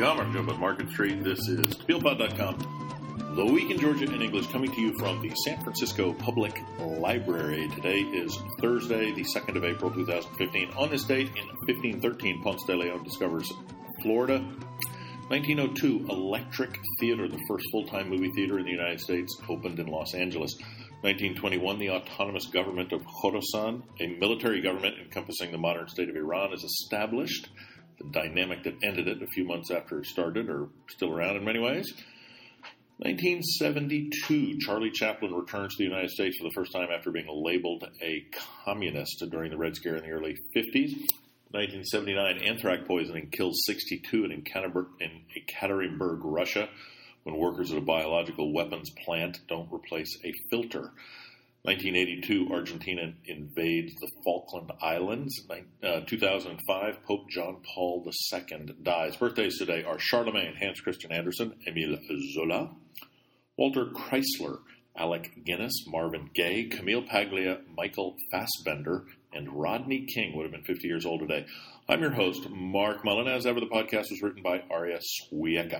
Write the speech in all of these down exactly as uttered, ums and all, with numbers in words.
I'm Mark Jump on Market Street. This is Topil Pod dot com. The Week in Georgia in English, coming to you from the San Francisco Public Library. Today is Thursday, the second of April, two thousand fifteen. On this date, in fifteen thirteen, Ponce de Leon discovers Florida. nineteen oh two, Electric Theater, the first full-time movie theater in the United States, opened in Los Angeles. nineteen twenty-one, the autonomous government of Khorasan, a military government encompassing the modern state of Iran, is established. The dynamic that ended it a few months after it started are still around in many ways. nineteen seventy-two, Charlie Chaplin returns to the United States for the first time after being labeled a communist during the Red Scare in the early fifties. nineteen seventy-nine, anthrax poisoning kills sixty-two in Ekaterinburg, Russia, when workers at a biological weapons plant don't replace a filter. nineteen eighty-two, Argentina invades the Falkland Islands. Uh, two thousand five, Pope John Paul the Second dies. Birthdays today are Charlemagne, Hans Christian Andersen, Emile Zola, Walter Chrysler, Alec Guinness, Marvin Gaye, Camille Paglia, Michael Fassbender, and Rodney King would have been fifty years old today. I'm your host, Mark Mullen. As ever, the podcast was written by Arya Swiecka.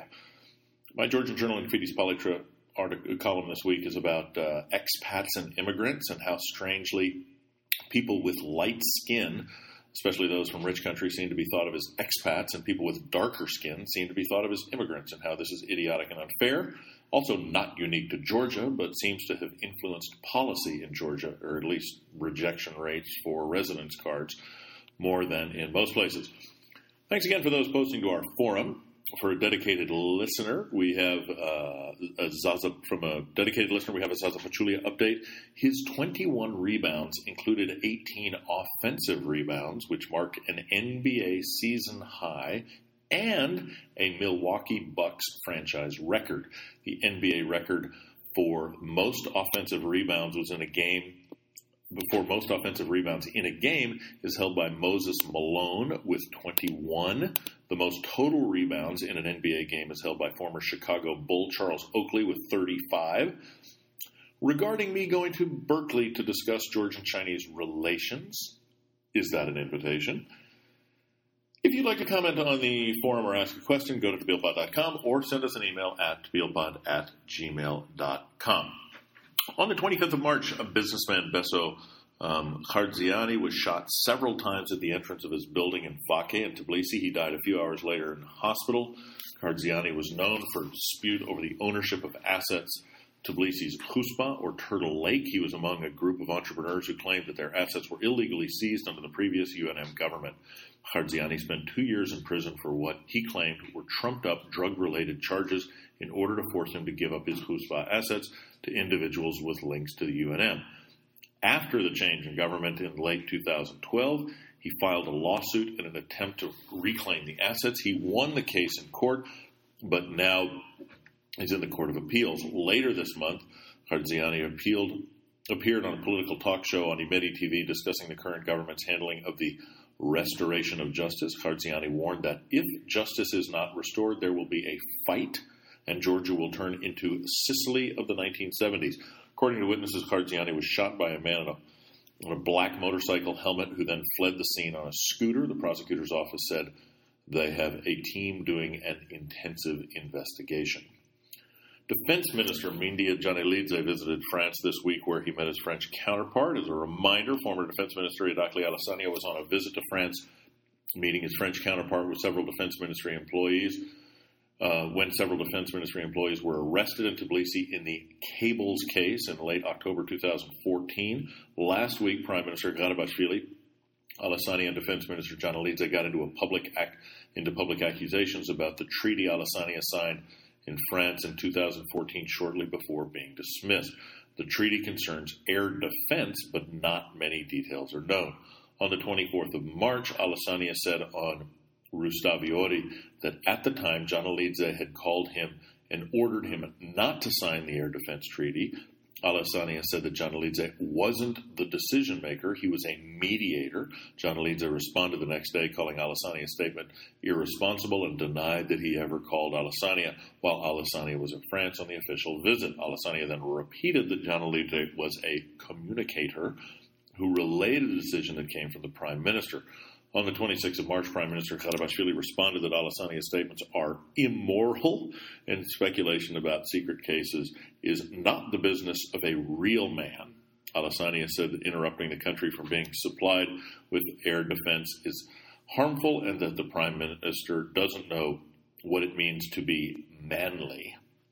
My Georgian Journal and Fides Polytra article column this week is about uh, expats and immigrants and how strangely people with light skin, especially those from rich countries, seem to be thought of as expats, and people with darker skin seem to be thought of as immigrants, and how this is idiotic and unfair. Also not unique to Georgia, but seems to have influenced policy in Georgia, or at least rejection rates for residence cards, more than in most places. Thanks again for those posting to our forum. For a dedicated listener, we have uh, a Zaza, from a dedicated listener, we have a Zaza Pachulia update. His twenty-one rebounds included eighteen offensive rebounds, which marked an N B A season high and a Milwaukee Bucks franchise record. The N B A record for most offensive rebounds was in a game before most offensive rebounds in a game is held by Moses Malone with twenty-one. The most total rebounds in an N B A game is held by former Chicago Bull Charles Oakley with thirty-five. Regarding me going to Berkeley to discuss Georgian-Chinese relations, is that an invitation? If you'd like to comment on the forum or ask a question, go to Topil Pod dot com or send us an email at topilpod at gmail dot com. On the twenty-fifth of March, a businessman, Beso um, Khardziani, was shot several times at the entrance of his building in Vakhe in Tbilisi. He died a few hours later in hospital. Khardziani was known for a dispute over the ownership of assets Tbilisi's Khuspa, or Turtle Lake. He was among a group of entrepreneurs who claimed that their assets were illegally seized under the previous U N M government. Khardziani spent two years in prison for what he claimed were trumped-up drug-related charges in order to force him to give up his Khuspa assets to individuals with links to the U N M. After the change in government in late two thousand twelve, he filed a lawsuit in an attempt to reclaim the assets. He won the case in court, but now is in the Court of Appeals. Later this month, Khardziani appealed, appeared on a political talk show on Imedi T V discussing the current government's handling of the restoration of justice. Khardziani warned that if justice is not restored, there will be a fight, and Georgia will turn into Sicily of the nineteen seventies. According to witnesses, Khardziani was shot by a man on a, on a black motorcycle helmet who then fled the scene on a scooter. The prosecutor's office said they have a team doing an intensive investigation. Defense Minister Mindia Janelidze visited France this week, where he met his French counterpart. As a reminder, former Defense Minister Irakli Alassania was on a visit to France, meeting his French counterpart with several Defense Ministry employees. Uh, when several Defense Ministry employees were arrested in Tbilisi in the Cables case in late October two thousand fourteen. Last week, Prime Minister Garibashvili, Alassania, and Defense Minister Janelidze got into a public act, into public accusations about the treaty Alassania signed in France in two thousand fourteen, shortly before being dismissed. The treaty concerns air defense, but not many details are known. On the twenty-fourth of March, Alassania said on Rustaviori that at the time Janelidze had called him and ordered him not to sign the air defense treaty. Alassania said that Janelidze wasn't the decision maker, he was a mediator. Janelidze responded the next day, calling Alassania's statement irresponsible, and denied that he ever called Alassania while Alassania was in France on the official visit. Alassania then repeated that Janelidze was a communicator who relayed a decision that came from the Prime Minister. On the twenty-sixth of March, Prime Minister Kharabashvili responded that Alassania's statements are immoral and speculation about secret cases is not the business of a real man. Alassania said that interrupting the country from being supplied with air defense is harmful and that the Prime Minister doesn't know what it means to be manly.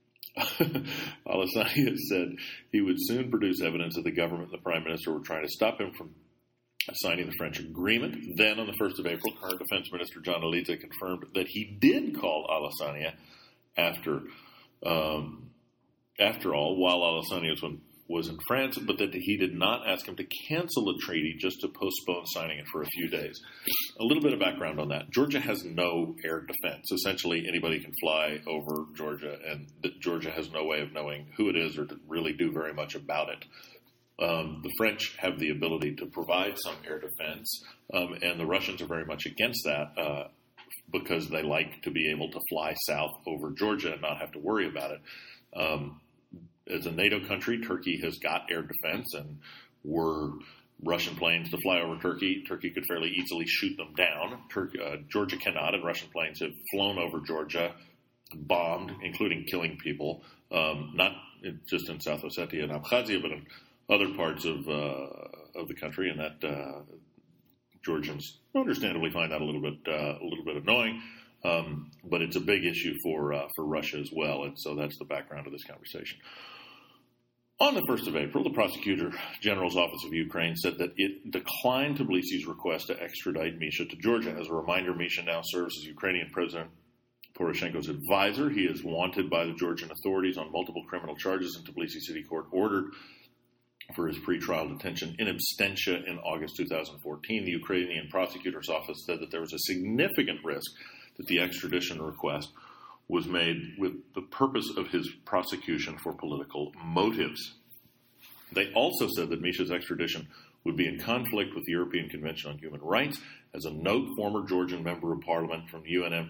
Alassania said he would soon produce evidence that the government and the Prime Minister were trying to stop him from signing the French agreement. Then, on the first of April, current Defense Minister John Elidze confirmed that he did call Alassania after, um, after all, while Alassania was, was in France, but that he did not ask him to cancel the treaty, just to postpone signing it for a few days. A little bit of background on that. Georgia has no air defense. Essentially, anybody can fly over Georgia, and Georgia has no way of knowing who it is or to really do very much about it. Um, the French have the ability to provide some air defense, um, and the Russians are very much against that uh, because they like to be able to fly south over Georgia and not have to worry about it. Um, as a NATO country, Turkey has got air defense, and were Russian planes to fly over Turkey, Turkey could fairly easily shoot them down. Turkey, uh, Georgia cannot, and Russian planes have flown over Georgia, bombed, including killing people, um, not just in South Ossetia and Abkhazia, but in other parts of uh, of the country, and that uh, Georgians understandably find that a little bit uh, a little bit annoying. Um, but it's a big issue for uh, for Russia as well, and so that's the background of this conversation. On the first of April, the Prosecutor General's Office of Ukraine said that it declined Tbilisi's request to extradite Misha to Georgia. As a reminder, Misha now serves as Ukrainian President Poroshenko's advisor. He is wanted by the Georgian authorities on multiple criminal charges, and Tbilisi City Court ordered for his pretrial detention in absentia in August two thousand fourteen. The Ukrainian prosecutor's office said that there was a significant risk that the extradition request was made with the purpose of his prosecution for political motives. They also said that Misha's extradition would be in conflict with the European Convention on Human Rights. As a note, former Georgian member of parliament from U N M,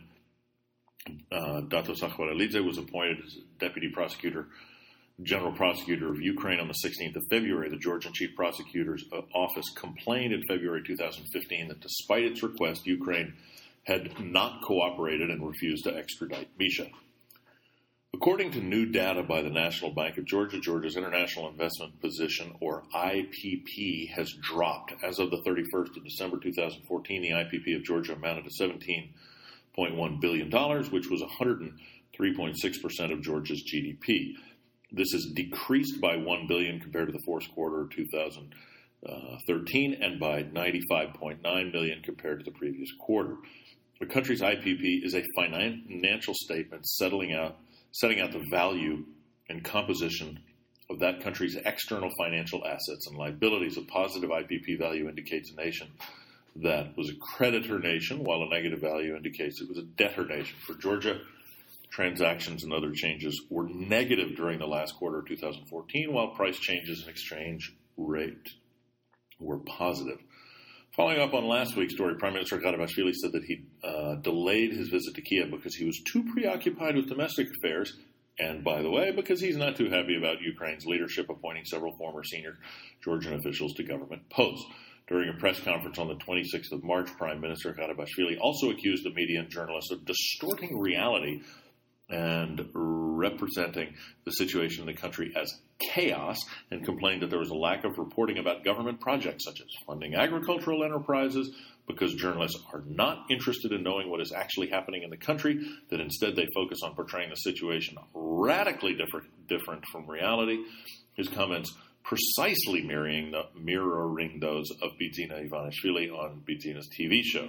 uh, Dato Sakhvar Elidze, was appointed as deputy prosecutor General Prosecutor of Ukraine on the sixteenth of February. The Georgian Chief Prosecutor's Office complained in February two thousand fifteen that despite its request, Ukraine had not cooperated and refused to extradite Misha. According to new data by the National Bank of Georgia, Georgia's international investment position, or I P P, has dropped. As of the thirty-first of December two thousand fourteen, the I P P of Georgia amounted to seventeen point one billion dollars, which was one hundred three point six percent of Georgia's G D P. This has decreased by one billion dollars compared to the fourth quarter of two thousand thirteen and by ninety-five point nine million dollars compared to the previous quarter. The country's I P P is a financial statement settling out, setting out the value and composition of that country's external financial assets and liabilities. A positive I P P value indicates a nation that was a creditor nation, while a negative value indicates it was a debtor nation. For Georgia, transactions and other changes were negative during the last quarter of two thousand fourteen, while price changes and exchange rate were positive. Following up on last week's story, Prime Minister Kharabashvili said that he uh, delayed his visit to Kiev because he was too preoccupied with domestic affairs, and, by the way, because he's not too happy about Ukraine's leadership appointing several former senior Georgian officials to government posts. During a press conference on the twenty-sixth of March, Prime Minister Kharabashvili also accused the media and journalists of distorting reality and representing the situation in the country as chaos, and complained that there was a lack of reporting about government projects such as funding agricultural enterprises because journalists are not interested in knowing what is actually happening in the country, that instead they focus on portraying the situation radically different, different from reality. His comments precisely mirroring, the, mirroring those of Bidzina Ivanishvili on Bidzina's T V show.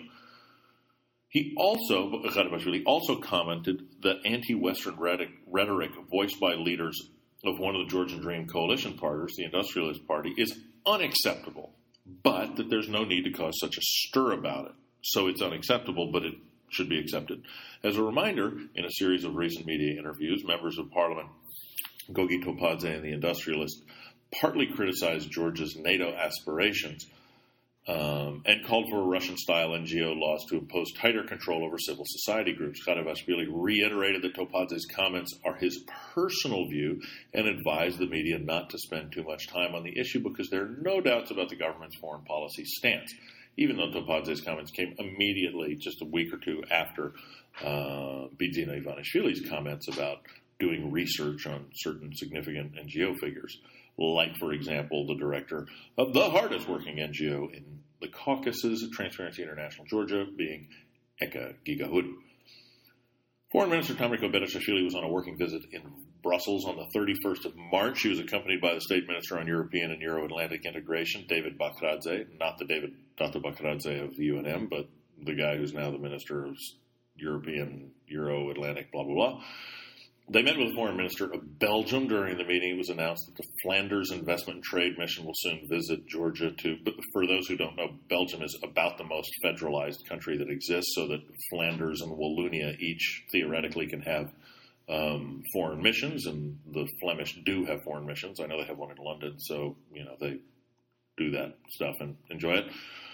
He also, Kharabashvili also commented that anti-Western rhetoric voiced by leaders of one of the Georgian Dream coalition partners, the Industrialist Party, is unacceptable, but that there's no need to cause such a stir about it. So it's unacceptable, but it should be accepted. As a reminder, in a series of recent media interviews, members of Parliament Gogi Topadze and the Industrialist partly criticized Georgia's NATO aspirations um, and called for Russian-style N G O laws to impose tighter control over civil society groups. Kharabashvili reiterated that Topadze's comments are his personal view and advised the media not to spend too much time on the issue because there are no doubts about the government's foreign policy stance. even though Topadze's comments came immediately, just a week or two after uh, Bidzina Ivanishvili's comments about doing research on certain significant N G O figures, like, for example, the director of the hardest working N G O in the Caucasus, Transparency International Georgia, being Eka Gigahudu. Foreign Minister Tamriko Benishashvili was on a working visit in Brussels on the thirty-first of March. She was accompanied by the State Minister on European and Euro-Atlantic Integration, David Bakradze, not the David not the Bakradze of the U N M, but the guy who's now the Minister of European, Euro-Atlantic, blah, blah, blah. They met with the Foreign Minister of Belgium. During the meeting, it was announced that the Flanders Investment and Trade Mission will soon visit Georgia too. But for those who don't know, Belgium is about the most federalized country that exists, so that Flanders and Wallonia each theoretically can have um, foreign missions, and the Flemish do have foreign missions. I know they have one in London, so you know they do that stuff and enjoy it.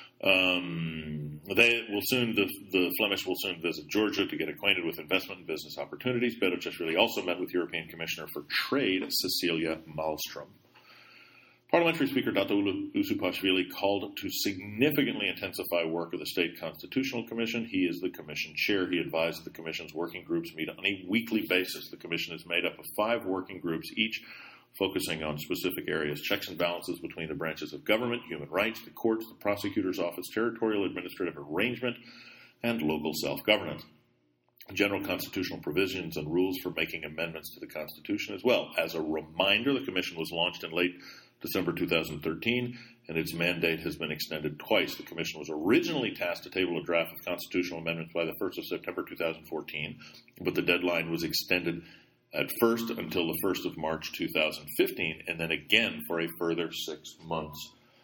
Um, they will soon, the, the Flemish will soon visit Georgia to get acquainted with investment and business opportunities. Benishashvili also met with European Commissioner for Trade, Cecilia Malmström. Parliamentary Speaker Dato Usupashvili called to significantly intensify work of the State Constitutional Commission. He is the Commission chair. He advised that the Commission's working groups meet on a weekly basis. The Commission is made up of five working groups, each focusing on specific areas: checks and balances between the branches of government, human rights, the courts, the prosecutor's office, territorial administrative arrangement, and local self-governance. General constitutional provisions and rules for making amendments to the Constitution as well. As a reminder, the Commission was launched in late December two thousand thirteen, and its mandate has been extended twice. The Commission was originally tasked to table a draft of constitutional amendments by the first of September two thousand fourteen, but the deadline was extended at first until the first of March two thousand fifteen, and then again for a further six months.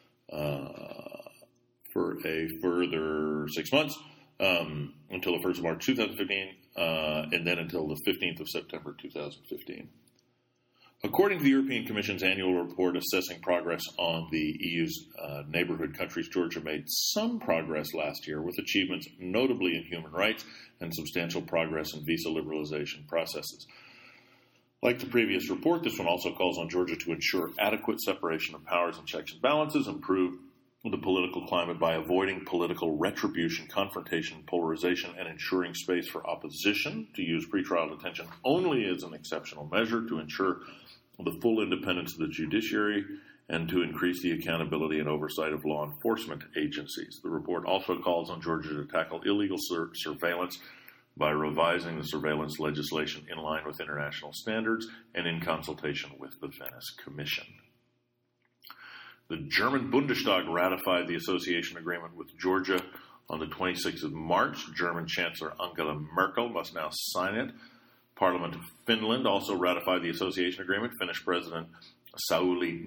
Uh, for a further six months um, until the first of March two thousand fifteen, uh, and then until the fifteenth of September two thousand fifteen. According to the European Commission's annual report assessing progress on the E U's uh, neighborhood countries, Georgia made some progress last year, with achievements notably in human rights and substantial progress in visa liberalization processes. Like the previous report, this one also calls on Georgia to ensure adequate separation of powers and checks and balances, improve the political climate by avoiding political retribution, confrontation, polarization, and ensuring space for opposition, to use pretrial detention only as an exceptional measure, to ensure the full independence of the judiciary, and to increase the accountability and oversight of law enforcement agencies. The report also calls on Georgia to tackle illegal sur- surveillance by revising the surveillance legislation in line with international standards and in consultation with the Venice Commission. The German Bundestag ratified the association agreement with Georgia on the twenty-sixth of March. German Chancellor Angela Merkel must now sign it. Parliament of Finland also ratified the association agreement. Finnish President Sauli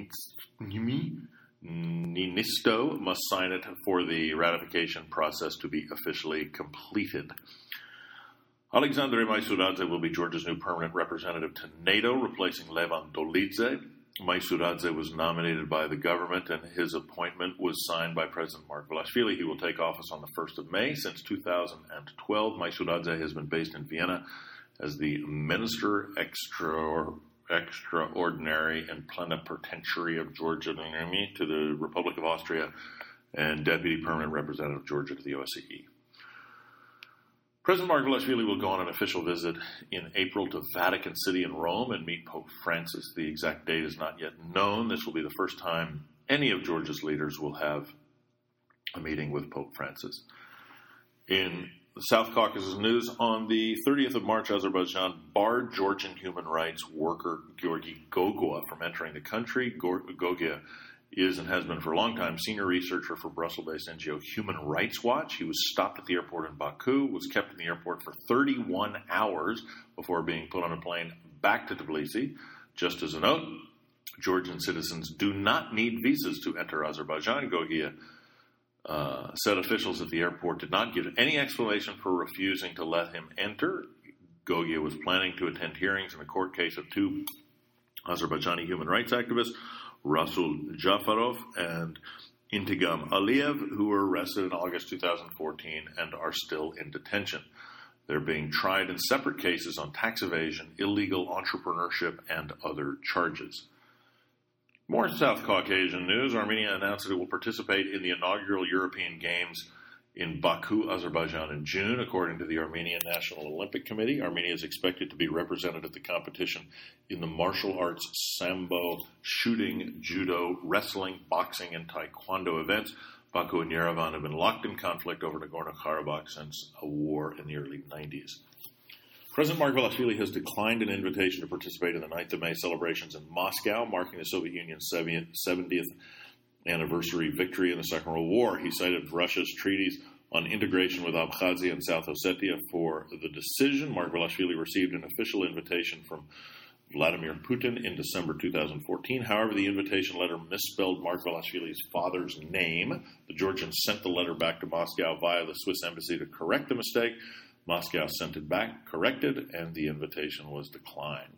Niinisto must sign it for the ratification process to be officially completed. Alexandre Maisuradze will be Georgia's new permanent representative to NATO, replacing Levan Dolidze. Maisuradze was nominated by the government, and his appointment was signed by President Margvelashvili. He will take office on the first of May. Since two thousand twelve, Maisuradze has been based in Vienna as the Minister Extra, Extraordinary and Plenipotentiary of Georgia to the Republic of Austria and Deputy Permanent Representative of Georgia to the O S C E. President Margvelashvili will go on an official visit in April to Vatican City in Rome and meet Pope Francis. The exact date is not yet known. This will be the first time any of Georgia's leaders will have a meeting with Pope Francis. In the South Caucasus news, on the thirtieth of March, Azerbaijan barred Georgian human rights worker Georgi Gogua from entering the country. Gogua is and has been for a long time senior researcher for Brussels-based N G O Human Rights Watch. He was stopped at the airport in Baku, was kept in the airport for thirty-one hours before being put on a plane back to Tbilisi. Just as a note, Georgian citizens do not need visas to enter Azerbaijan. Gogua uh, said officials at the airport did not give any explanation for refusing to let him enter. Gogua was planning to attend hearings in a court case of two Azerbaijani human rights activists, Rasul Jafarov and Intigam Aliyev, who were arrested in August two thousand fourteen and are still in detention. They're being tried in separate cases on tax evasion, illegal entrepreneurship, and other charges. More more South Caucasian news. Armenia announced that it will participate in the inaugural European Games in Baku, Azerbaijan in June, according to the Armenian National Olympic Committee. Armenia is expected to be represented at the competition in the martial arts, sambo, shooting, judo, wrestling, boxing, and taekwondo events. Baku and Yerevan have been locked in conflict over Nagorno-Karabakh since a war in the early nineties. President Margvelashvili has declined an invitation to participate in the ninth of May celebrations in Moscow, marking the Soviet Union's seventieth anniversary victory in the Second World War. He cited Russia's treaties on integration with Abkhazia and South Ossetia for the decision. Margvelashvili received an official invitation from Vladimir Putin in December two thousand fourteen. However, the invitation letter misspelled Margvelashvili's father's name. The Georgians sent the letter back to Moscow via the Swiss embassy to correct the mistake. Moscow sent it back, corrected, and the invitation was declined.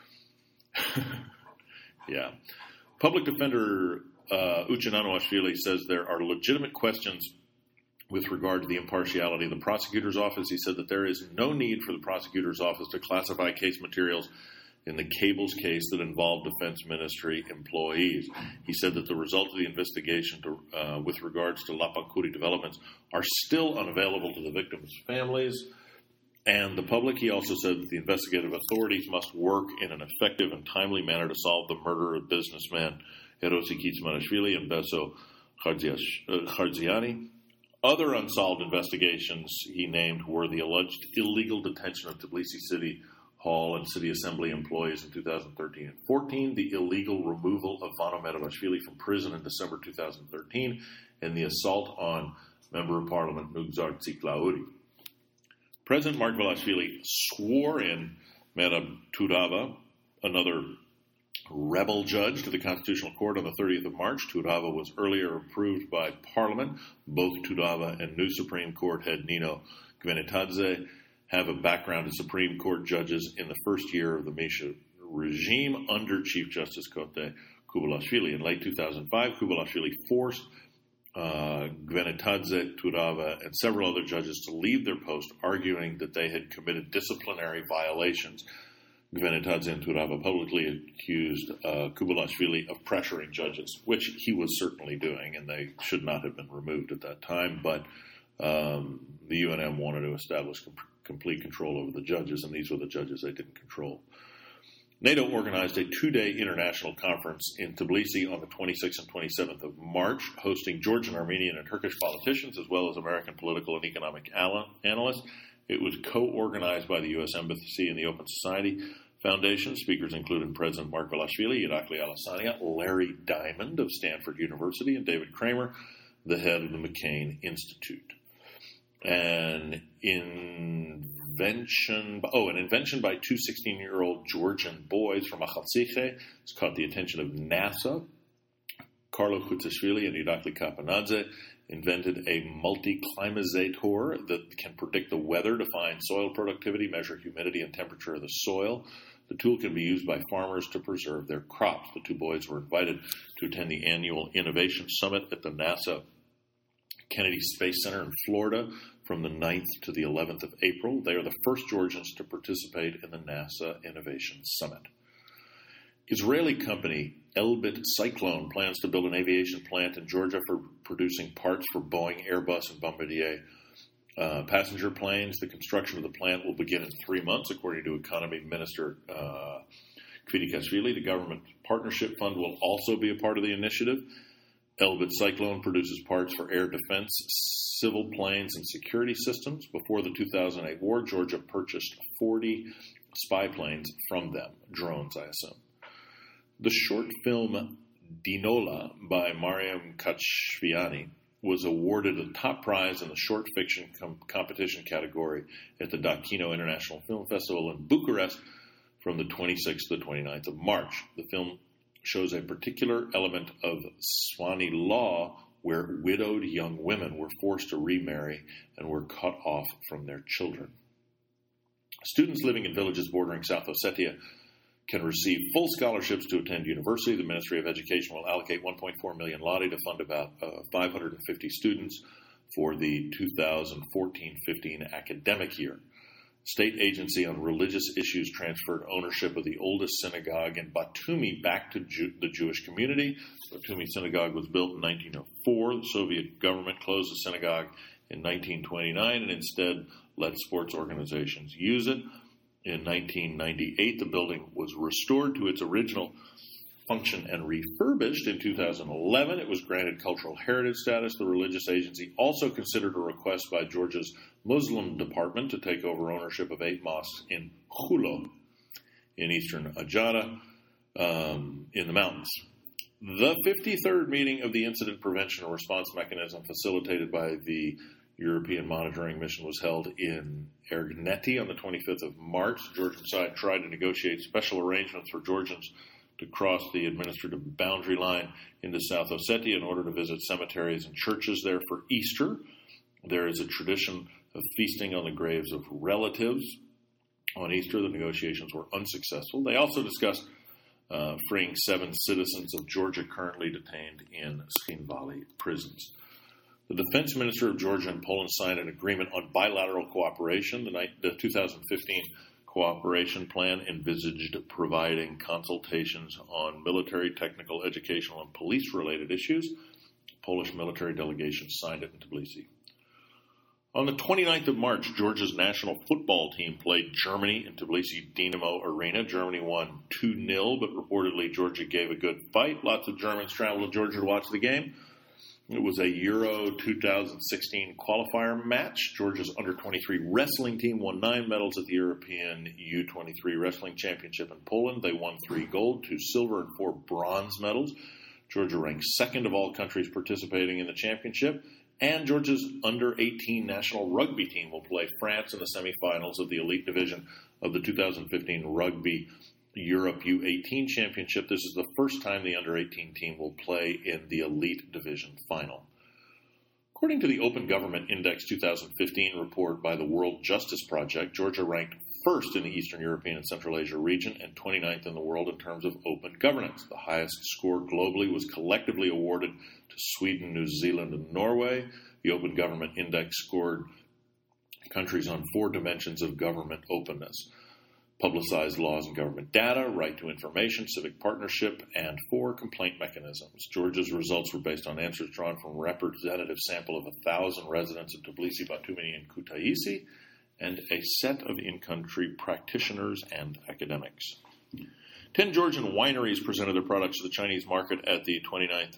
Yeah. Public Defender uh, Uchin Anuashvili says there are legitimate questions with regard to the impartiality of the prosecutor's office. He said that there is no need for the prosecutor's office to classify case materials in the cables case that involved Defense Ministry employees. He said that the result of the investigation to, uh, with regards to Lapakuri developments are still unavailable to the victims' families and the public. He also said that the investigative authorities must work in an effective and timely manner to solve the murder of businessman Erosi Kitsmanashvili and Beso Khardziani. Other unsolved investigations he named were the alleged illegal detention of Tbilisi City Hall and City Assembly employees in two thousand thirteen and fourteen, the illegal removal of Vano Merabashvili from prison in December two thousand thirteen, and the assault on Member of Parliament Nugzar Tsiklauri. President Margvelashvili swore in Merab Turava, another rebel judge, to the Constitutional Court on the thirtieth of March. Turava was earlier approved by Parliament. Both Turava and new Supreme Court head Nino Gvenetadze have a background as Supreme Court judges in the first year of the Misha regime under Chief Justice Kote Kubalashvili. In late two thousand five, Kubalashvili forced uh, Gvenetadze, Turava, and several other judges to leave their post, arguing that they had committed disciplinary violations. Gvenetadze and Turava publicly accused uh, Kubalashvili of pressuring judges, which he was certainly doing, and they should not have been removed at that time. But um, the U N M wanted to establish comp- complete control over the judges, and these were the judges they didn't control. NATO organized a two-day international conference in Tbilisi on the twenty-sixth and twenty-seventh of March, hosting Georgian, Armenian, and Turkish politicians, as well as American political and economic analysts. It was co-organized by the U S Embassy and the Open Society Foundation. Speakers included President Margvelashvili, Irakli Alasania, Larry Diamond of Stanford University, and David Kramer, the head of the McCain Institute. An invention, oh, an invention by two sixteen-year-old Georgian boys from Akhaltsikhe has caught the attention of NASA. Carlo Khutsishvili and Irakli Kapanadze invented a multi-climazator that can predict the weather, define soil productivity, measure humidity and temperature of the soil. The tool can be used by farmers to preserve their crops. The two boys were invited to attend the annual Innovation Summit at the NASA Kennedy Space Center in Florida from the ninth to the eleventh of April. They are the first Georgians to participate in the NASA Innovation Summit. Israeli company Elbit Cyclone plans to build an aviation plant in Georgia for producing parts for Boeing, Airbus, and Bombardier uh, passenger planes. The construction of the plant will begin in three months, according to Economy Minister uh, Kvidikashvili. The government partnership fund will also be a part of the initiative. Elbit Cyclone produces parts for air defense, civil planes, and security systems. Before the two thousand eight war, Georgia purchased forty spy planes from them, drones, I assume. The short film Dinola by Mariam Kachviani was awarded a top prize in the short fiction com- competition category at the Dakino International Film Festival in Bucharest from the twenty-sixth to the twenty-ninth of March. The film shows a particular element of Swanee law where widowed young women were forced to remarry and were cut off from their children. Students living in villages bordering South Ossetia can receive full scholarships to attend university. The Ministry of Education will allocate one point four million lari to fund about uh, five hundred fifty students for the two thousand fourteen fifteen academic year. State agency on religious issues transferred ownership of the oldest synagogue in Batumi back to Jew- the Jewish community. The Batumi synagogue was built in nineteen oh four. The Soviet government closed the synagogue in nineteen twenty-nine and instead let sports organizations use it. In nineteen ninety-eight, the building was restored to its original function and refurbished. In two thousand eleven, it was granted cultural heritage status. The religious agency also considered a request by Georgia's Muslim department to take over ownership of eight mosques in Khulo, in eastern Ajada, um, in the mountains. The fifty-third meeting of the Incident Prevention and Response Mechanism, facilitated by the European Monitoring Mission, was held in Ergneti on the twenty-fifth of March. The Georgian side tried to negotiate special arrangements for Georgians to cross the administrative boundary line into South Ossetia in order to visit cemeteries and churches there for Easter. There is a tradition of feasting on the graves of relatives. On Easter, the negotiations were unsuccessful. They also discussed uh, freeing seven citizens of Georgia currently detained in Schin Valley prisons. The defense minister of Georgia and Poland signed an agreement on bilateral cooperation. The, night, the two thousand fifteen cooperation plan envisaged providing consultations on military, technical, educational, and police-related issues. Polish military delegation signed it in Tbilisi. On the twenty-ninth of March, Georgia's national football team played Germany in Tbilisi Dinamo Arena. Germany won two nil, but reportedly Georgia gave a good fight. Lots of Germans traveled to Georgia to watch the game. It was a Euro two thousand sixteen qualifier match. Georgia's under twenty-three wrestling team won nine medals at the European U twenty-three Wrestling Championship in Poland. They won three gold, two silver, and four bronze medals. Georgia ranked second of all countries participating in the championship. And Georgia's under eighteen national rugby team will play France in the semifinals of the elite division of the two thousand fifteen Rugby Europe U eighteen Championship. This is the first time the under eighteen team will play in the elite division final. According to the Open Government Index two thousand fifteen report by the World Justice Project, Georgia ranked first in the Eastern European and Central Asia region and twenty-ninth in the world in terms of open governance. The highest score globally was collectively awarded to Sweden, New Zealand, and Norway. The Open Government Index scored countries on four dimensions of government openness: publicized laws and government data, right to information, civic partnership, and four complaint mechanisms. Georgia's results were based on answers drawn from a representative sample of one thousand residents of Tbilisi, Batumi, and Kutaisi, and a set of in-country practitioners and academics. Ten Georgian wineries presented their products to the Chinese market at the twenty-ninth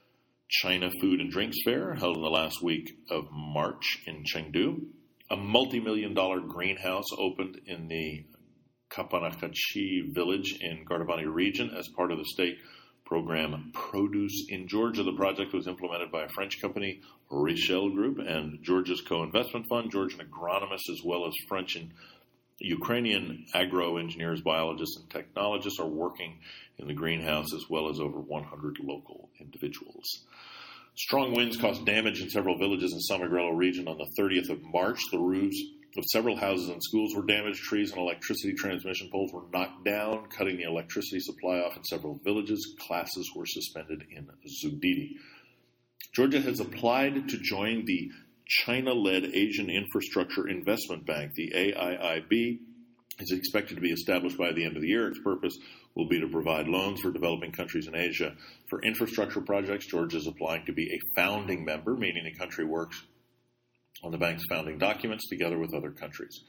China Food and Drinks Fair, held in the last week of March in Chengdu. A multi-million dollar greenhouse opened in the Kapanakachi village in Gardabani region as part of the state program Produce in Georgia. The project was implemented by a French company, Richel Group, and Georgia's co-investment fund. Georgian agronomists, as well as French and Ukrainian agro-engineers, biologists, and technologists are working in the greenhouse, as well as over one hundred local individuals. Strong winds caused damage in several villages in Samegrelo region on the thirtieth of March. The roofs of several houses and schools were damaged. Trees and electricity transmission poles were knocked down, cutting the electricity supply off in several villages. Classes were suspended in Zubidi. Georgia has applied to join the China-led Asian Infrastructure Investment Bank. The A I I B is expected to be established by the end of the year. Its purpose will be to provide loans for developing countries in Asia. For infrastructure projects, Georgia is applying to be a founding member, meaning the country works on the bank's founding documents together with other countries.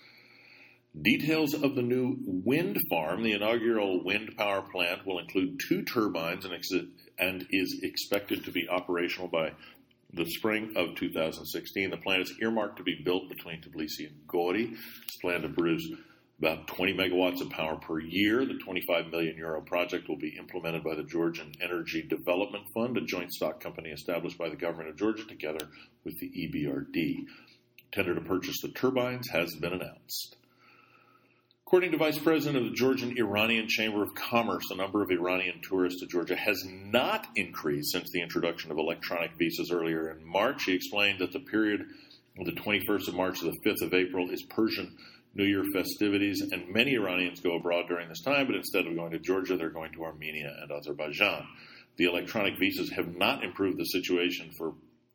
Details of the new wind farm, the inaugural wind power plant, will include two turbines and, ex- and is expected to be operational by the spring of two thousand sixteen. The plant is earmarked to be built between Tbilisi and Gori. It's planned to produce about twenty megawatts of power per year. The twenty-five million euro project will be implemented by the Georgian Energy Development Fund, a joint stock company established by the government of Georgia together with the E B R D. Tender to purchase the turbines has been announced. According to Vice President of the Georgian Iranian Chamber of Commerce, the number of Iranian tourists to Georgia has not increased since the introduction of electronic visas earlier in March. He explained that the period of the twenty-first of March to the fifth of April is Persian New Year festivities, and many Iranians go abroad during this time, but instead of going to Georgia, they're going to Armenia and Azerbaijan. The electronic visas have not improved the situation for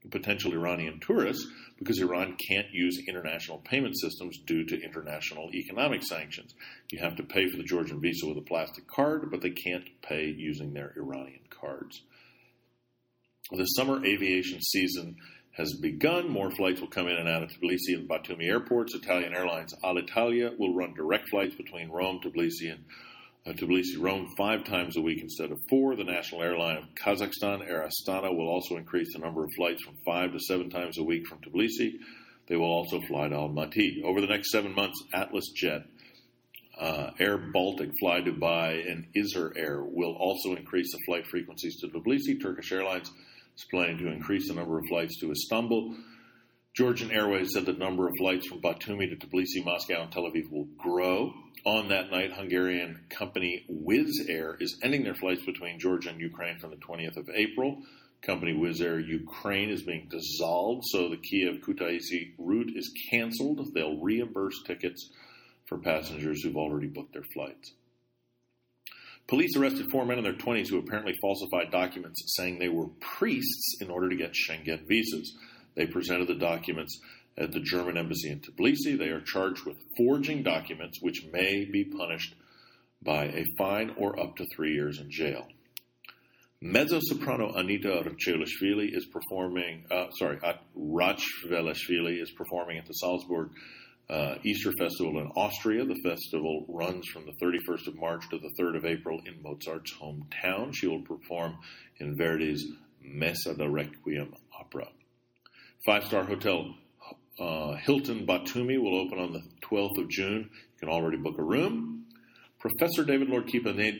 potential Iranian tourists because Iran can't use international payment systems due to international economic sanctions. You have to pay for the Georgian visa with a plastic card, but they can't pay using their Iranian cards. The summer aviation season has begun. More flights will come in and out of Tbilisi and Batumi airports. Italian Airlines Alitalia will run direct flights between Rome, Tbilisi, and uh, Tbilisi-Rome five times a week instead of four. The national airline of Kazakhstan, Air Astana, will also increase the number of flights from five to seven times a week from Tbilisi. They will also fly to Almaty. Over the next seven months, Atlas Jet, uh, Air Baltic, Fly Dubai, and Isar Air will also increase the flight frequencies to Tbilisi. Turkish Airlines is planning to increase the number of flights to Istanbul. Georgian Airways said the number of flights from Batumi to Tbilisi, Moscow, and Tel Aviv will grow. On that night, Hungarian company Wizz Air is ending their flights between Georgia and Ukraine from the twentieth of April. Company Wizz Air Ukraine is being dissolved, so the Kiev-Kutaisi route is canceled. They'll reimburse tickets for passengers who've already booked their flights. Police arrested four men in their twenties who apparently falsified documents saying they were priests in order to get Schengen visas. They presented the documents at the German embassy in Tbilisi. They are charged with forging documents, which may be punished by a fine or up to three years in jail. Mezzo-soprano Anita Rachvelishvili is performing. Uh, sorry, Rachvelishvili is performing at the Salzburg Uh, Easter Festival in Austria. The festival runs from the thirty-first of March to the third of April in Mozart's hometown. She will perform in Verdi's Messa da Requiem opera. Five-star hotel uh, Hilton Batumi will open on the twelfth of June. You can already book a room. Professor David Lord Kipanidze,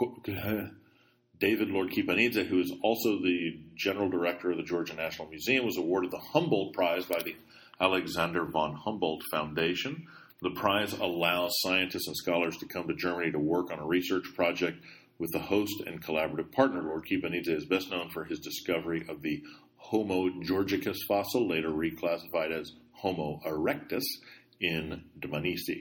David Lord Kipanidze, who is also the general director of the Georgia National Museum, was awarded the Humboldt Prize by the Alexander von Humboldt Foundation. The prize allows scientists and scholars to come to Germany to work on a research project with the host and collaborative partner. Lord Kipanidze is best known for his discovery of the Homo georgicus fossil, later reclassified as Homo erectus, in Dmanisi.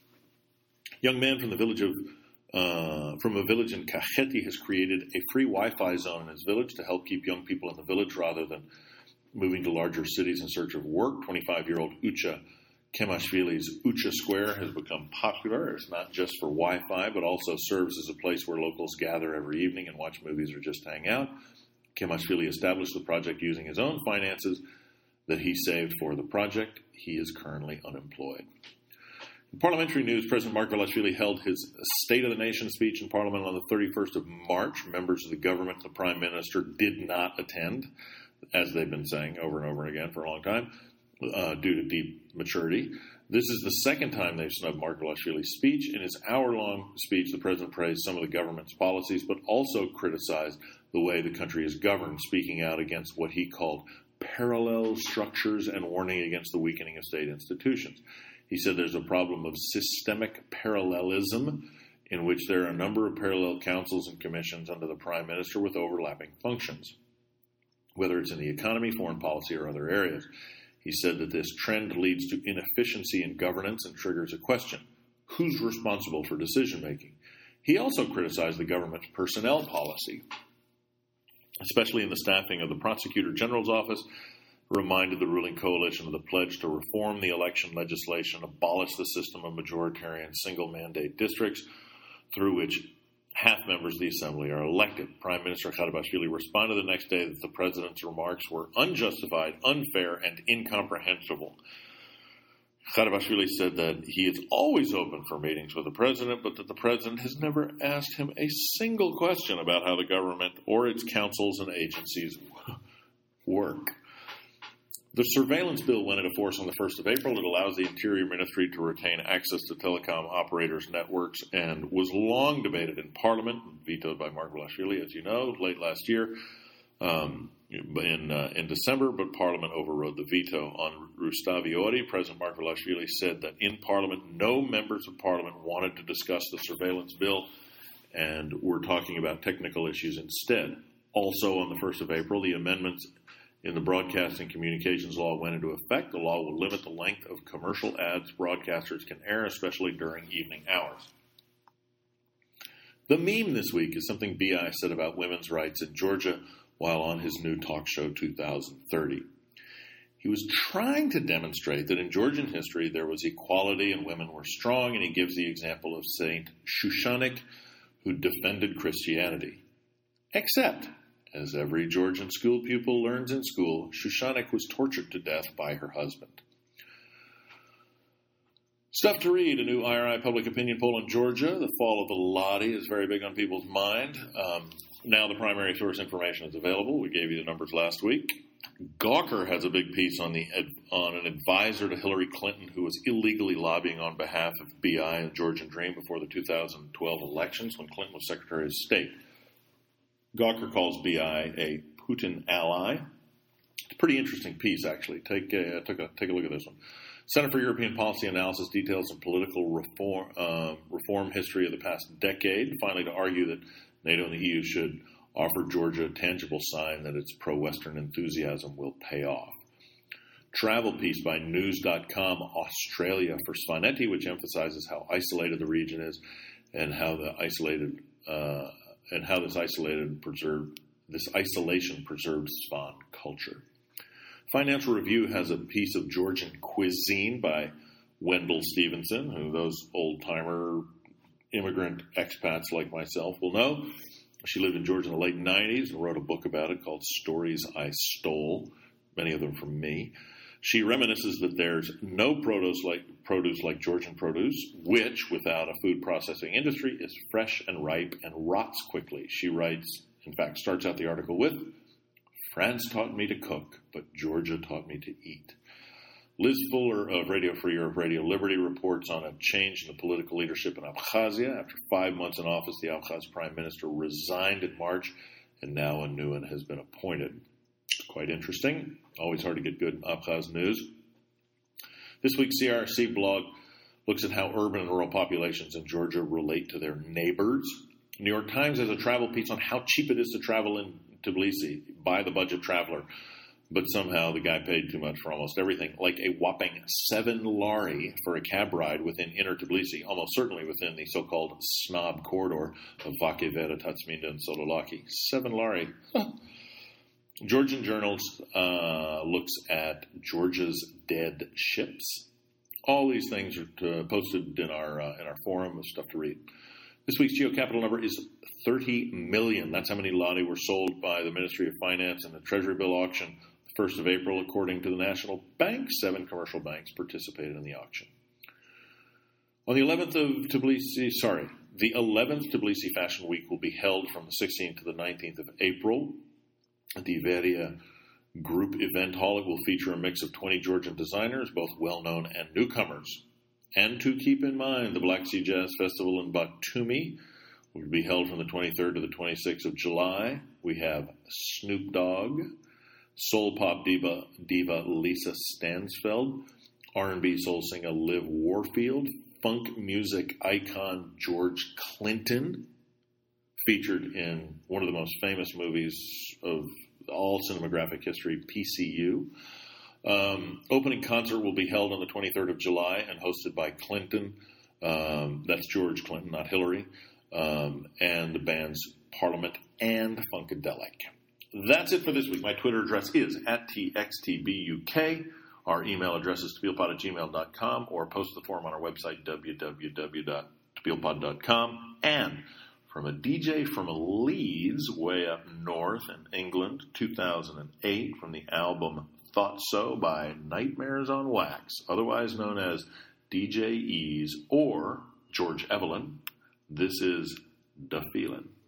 Young man from the village of uh, from a village in Kakheti has created a free Wi-Fi zone in his village to help keep young people in the village rather than moving to larger cities in search of work. twenty-five-year-old Ucha Kemashvili's Ucha Square has become popular. It's not just for Wi-Fi, but also serves as a place where locals gather every evening and watch movies or just hang out. Kemashvili established the project using his own finances that he saved for the project. He is currently unemployed. In parliamentary news, President Margvelashvili held his State of the Nation speech in Parliament on the thirty-first of March. Members of the government and the Prime Minister did not attend, as they've been saying over and over again for a long time, uh, due to deep maturity. This is the second time they've snubbed Margvelashvili's speech. In his hour-long speech, the president praised some of the government's policies, but also criticized the way the country is governed, speaking out against what he called parallel structures and warning against the weakening of state institutions. He said there's a problem of systemic parallelism in which there are a number of parallel councils and commissions under the prime minister with overlapping functions, whether it's in the economy, foreign policy, or other areas. He said that this trend leads to inefficiency in governance and triggers a question: who's responsible for decision-making? He also criticized the government's personnel policy, especially in the staffing of the Prosecutor General's office, reminded the ruling coalition of the pledge to reform the election legislation, abolish the system of majoritarian single-mandate districts through which half members of the assembly are elected. Prime Minister Kharibashvili responded the next day that the president's remarks were unjustified, unfair, and incomprehensible. Kharibashvili said that he is always open for meetings with the president, but that the president has never asked him a single question about how the government or its councils and agencies work. The surveillance bill went into force on the first of April. It allows the Interior Ministry to retain access to telecom operators' networks and was long debated in Parliament, vetoed by Margvelashvili, as you know, late last year um, in uh, in December, but Parliament overrode the veto. On Rustavi Ori, President Margvelashvili said that in Parliament, no members of Parliament wanted to discuss the surveillance bill and were talking about technical issues instead. Also, on the first of April, the amendments in the Broadcasting Communications Law went into effect. The law will limit the length of commercial ads broadcasters can air, especially during evening hours. The meme this week is something B I said about women's rights in Georgia while on his new talk show two thousand thirty. He was trying to demonstrate that in Georgian history there was equality and women were strong, and he gives the example of Saint Shushanik, who defended Christianity. Except, as every Georgian school pupil learns in school, Shushanik was tortured to death by her husband. Stuff to read, a new I R I public opinion poll in Georgia. The fall of the Lottie is very big on people's mind. Um, now the primary source information is available. We gave you the numbers last week. Gawker has a big piece on the on an advisor to Hillary Clinton who was illegally lobbying on behalf of B I and Georgian Dream before the two thousand twelve elections when Clinton was Secretary of State. Gawker calls B I a Putin ally. It's a pretty interesting piece, actually. Take a, take a, take a look at this one. Center for European Policy Analysis details some political reform, uh, reform history of the past decade, finally to argue that NATO and the E U should offer Georgia a tangible sign that its pro-Western enthusiasm will pay off. Travel piece by News dot com Australia for Svanetti, which emphasizes how isolated the region is and how the isolated uh, and how this isolated preserved this isolation preserves Svan culture. Financial Review has a piece of Georgian cuisine by Wendell Stevenson, who those old-timer immigrant expats like myself will know. She lived in Georgia in the late nineties and wrote a book about it called Stories I Stole, many of them from me. She reminisces that there's no produce like, produce like Georgian produce, which, without a food processing industry, is fresh and ripe and rots quickly. She writes, in fact, starts out the article with, France taught me to cook, but Georgia taught me to eat. Liz Fuller of Radio Free Europe, Radio Liberty reports on a change in the political leadership in Abkhazia. After five months in office, the Abkhaz prime minister resigned in March, and now a new one has been appointed. It's quite interesting. Always hard to get good Abkhaz news. This week's C R C blog looks at how urban and rural populations in Georgia relate to their neighbors. New York Times has a travel piece on how cheap it is to travel in Tbilisi by the budget traveler, but somehow the guy paid too much for almost everything, like a whopping seven lari for a cab ride within inner Tbilisi, almost certainly within the so-called snob corridor of Vakivera, Tatsminda, and Sololaki. Seven lari. Georgian Journals uh, looks at Georgia's dead ships. All these things are uh, posted in our uh, in our forum of stuff to read. This week's GeoCapital number is thirty million. That's how many lottie were sold by the Ministry of Finance in the Treasury bill auction the first of April, according to the National Bank. Seven commercial banks participated in the auction. On the eleventh of Tbilisi, sorry, the eleventh Tbilisi Fashion Week will be held from the sixteenth to the nineteenth of April at the Iveria Group Event Hall. It will feature a mix of twenty Georgian designers, both well-known and newcomers. And to keep in mind, the Black Sea Jazz Festival in Batumi will be held from the twenty-third to the twenty-sixth of July. We have Snoop Dogg, soul pop diva, diva Lisa Stansfeld, R and B soul singer Liv Warfield, funk music icon George Clinton, featured in one of the most famous movies of all cinematographic history, P C U. Um, opening concert will be held on the twenty-third of July and hosted by Clinton. Um, that's George Clinton, not Hillary. Um, and the bands Parliament and Funkadelic. That's it for this week. My Twitter address is at T X T B U K. Our email address is tabeelpod at gmail dot com, or post the form on our website, w w w dot tabeelpod dot com. And from a D J from Leeds, way up north in England, two thousand eight, from the album Thought So by Nightmares on Wax, otherwise known as D J Ease or George Evelyn. This is Da Feelin'.